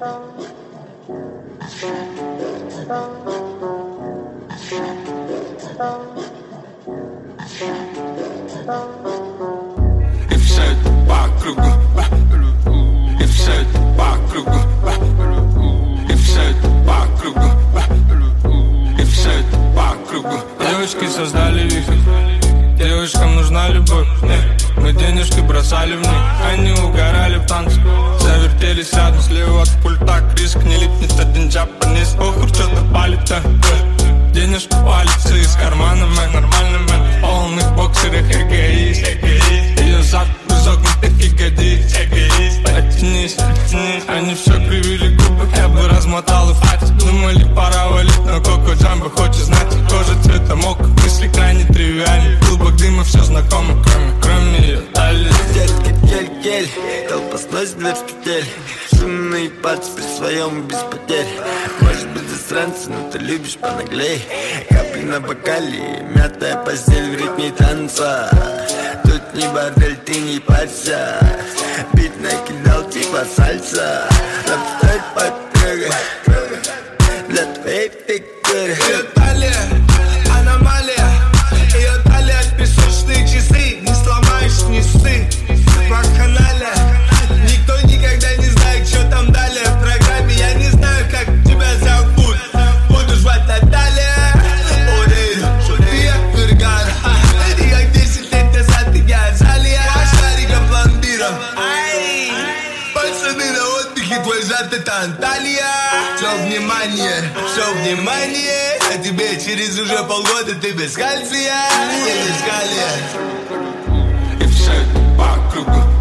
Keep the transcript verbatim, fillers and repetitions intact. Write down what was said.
И все это по кругу, и все это по кругу, и все это по кругу, и все это по кругу. Девочки создали вихрь, девушкам нужна любовь. Мы денежки бросали в них, они угорали в танце. Завертелись рядом, слева от пульта криск. Не липнет один джапанис, похуй, что-то палит, а денежка палится из кармана, мэн, нормальный мэн. В полных боксерах эгоист, ее зад изогнутых ягодиц, оттянись, оттянись. Они все кривили губы, я бы размотал и фатит. Думали, пора валить, но Коко Джамбо хочет знать. Кожа цвета мока, мысли крайне тривиальны. Клубок дыма все знакомо, кроме, кроме ее талии. Детки, кель-кель, толпа сносит дверь с петель. Шумные пальцы при своем без потерь. Может быть засранцы, но ты любишь понаглей. Капли на бокале, мятая постель в ритме танца. Тут не бордель, ты не парься. Бит накидал типа сальса. Лапстой подпрыгай для твоей фигуры. Ее талия, аномалия. Ее талия, песочные часы. Не сломаешь, не ссы. Вакханалия. Никто никогда не знает, что там далее в программе. Я не знаю, как тебя зовут. Буду звать Наталья. Орей, что ты як Ферган. И как десять лет назад я Азалия. Шариком пломбиром. Пацаны на отдыхе, твой зад это Анталия. Все внимание, все внимание. А тебе через уже полгода ты без кальция. И без калия. И все это по кругу.